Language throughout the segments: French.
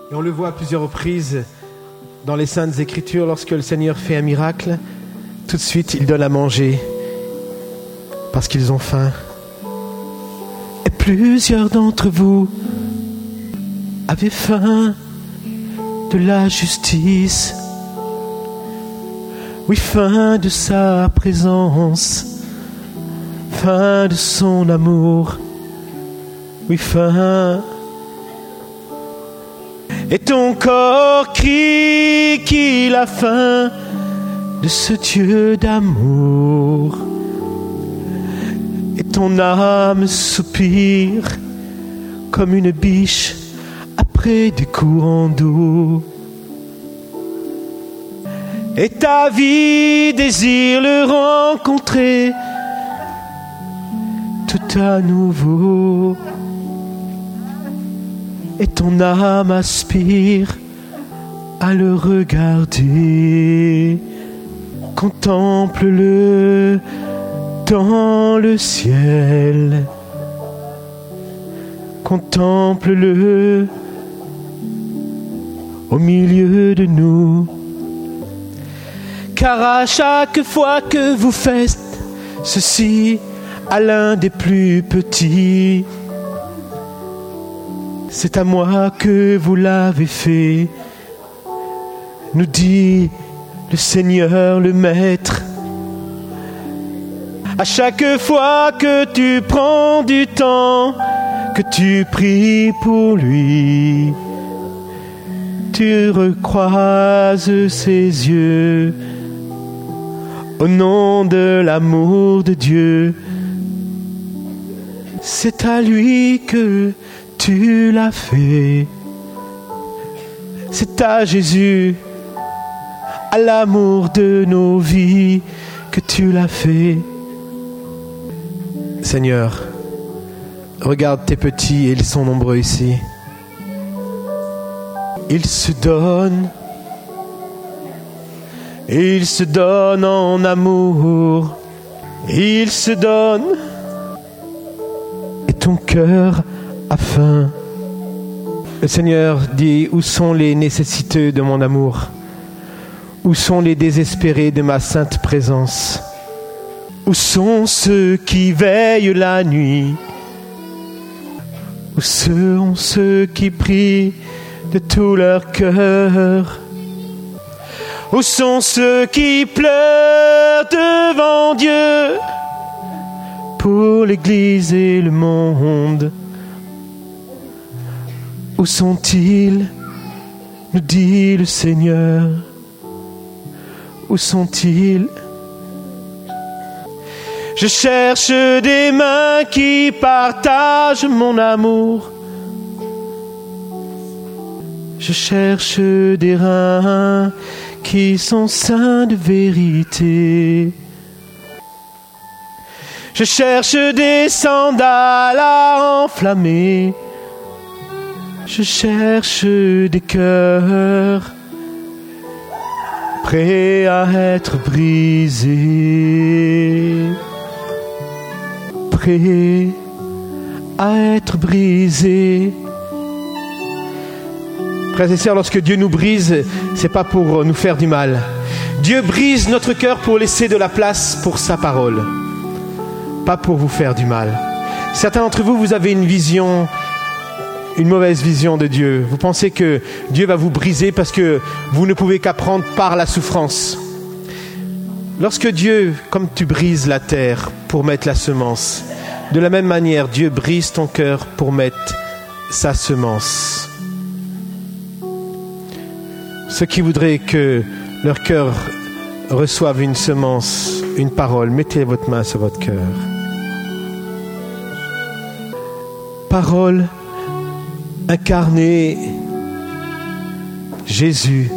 Et on le voit à plusieurs reprises dans les Saintes Écritures, lorsque le Seigneur fait un miracle, tout de suite il donne à manger parce qu'ils ont faim. Et plusieurs d'entre vous avaient faim de la justice, oui, faim de sa présence, faim de son amour, oui, faim. Et ton corps crie qu'il a faim de ce Dieu d'amour. Et ton âme soupire comme une biche après des courants d'eau. Et ta vie désire le rencontrer tout à nouveau. Et ton âme aspire à le regarder. Contemple-le dans le ciel. Contemple-le au milieu de nous. Car à chaque fois que vous faites ceci à l'un des plus petits, c'est à moi que vous l'avez fait, nous dit le Seigneur, le Maître. À chaque fois que tu prends du temps, que tu pries pour lui, tu recroises ses yeux au nom de l'amour de Dieu. C'est à lui que tu l'as fait. C'est à Jésus, à l'amour de nos vies, que tu l'as fait. Seigneur, regarde tes petits, et ils sont nombreux ici. Ils se donnent. Ils se donnent en amour. Ils se donnent. Et ton cœur a faim. Le Seigneur dit, où sont les nécessiteux de mon amour? Où sont les désespérés de ma sainte présence? Où sont ceux qui veillent la nuit? Où sont ceux qui prient de tout leur cœur? Où sont ceux qui pleurent devant Dieu pour l'Église et le monde? Où sont-ils, nous dit le Seigneur? Où sont-ils? Je cherche des mains qui partagent mon amour. Je cherche des reins qui sont saints de vérité. Je cherche des sandales à enflammer. Je cherche des cœurs prêts à être brisés. Prêts à être brisés. Frères et sœurs, lorsque Dieu nous brise, c'est pas pour nous faire du mal. Dieu brise notre cœur pour laisser de la place pour sa parole, pas pour vous faire du mal. Certains d'entre vous, vous avez une mauvaise vision de Dieu. Vous pensez que Dieu va vous briser parce que vous ne pouvez qu'apprendre par la souffrance. Lorsque Dieu, comme tu brises la terre pour mettre la semence, de la même manière, Dieu brise ton cœur pour mettre sa semence. Ceux qui voudraient que leur cœur reçoive une semence, une parole, mettez votre main sur votre cœur. Parole incarnée, Jésus.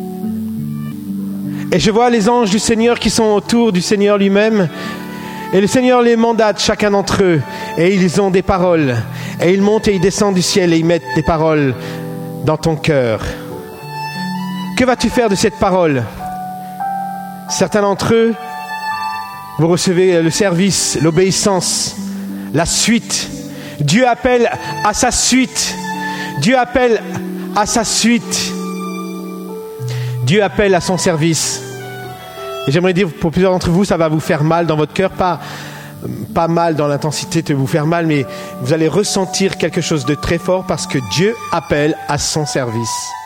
Et je vois les anges du Seigneur qui sont autour du Seigneur lui-même. Et le Seigneur les mandate, chacun d'entre eux. Et ils ont des paroles. Et ils montent et ils descendent du ciel et ils mettent des paroles dans ton cœur. Que vas-tu faire de cette parole? Certains d'entre eux, vous recevez le service, l'obéissance, la suite. Dieu appelle à sa suite. Dieu appelle à sa suite. Dieu appelle à son service. Et j'aimerais dire, pour plusieurs d'entre vous, ça va vous faire mal dans votre cœur, pas mal dans l'intensité de vous faire mal, mais vous allez ressentir quelque chose de très fort parce que Dieu appelle à son service.